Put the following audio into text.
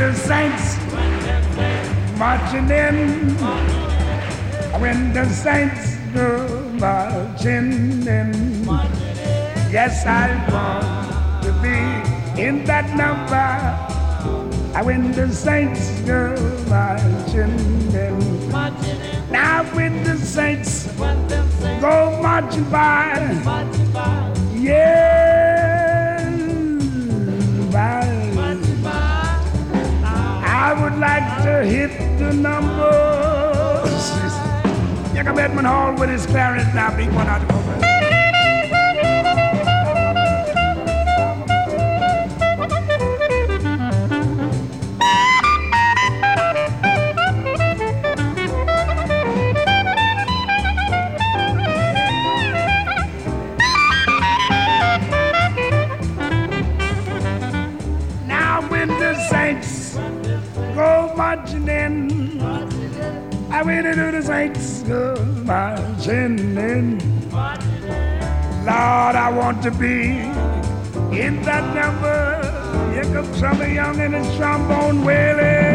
the saints marching in, when the saints go marching in, yes, I want to be in that number. When the saints go marching in, now when the saints go marching by, yeah, I would like to hit the numbers. Jacob Edmund Hall with his clarinet now, beat one out of the go marching in, I wait to the saints go marching in. Lord, I want to be in that number. Here comes Summer Young and his trombone wailing.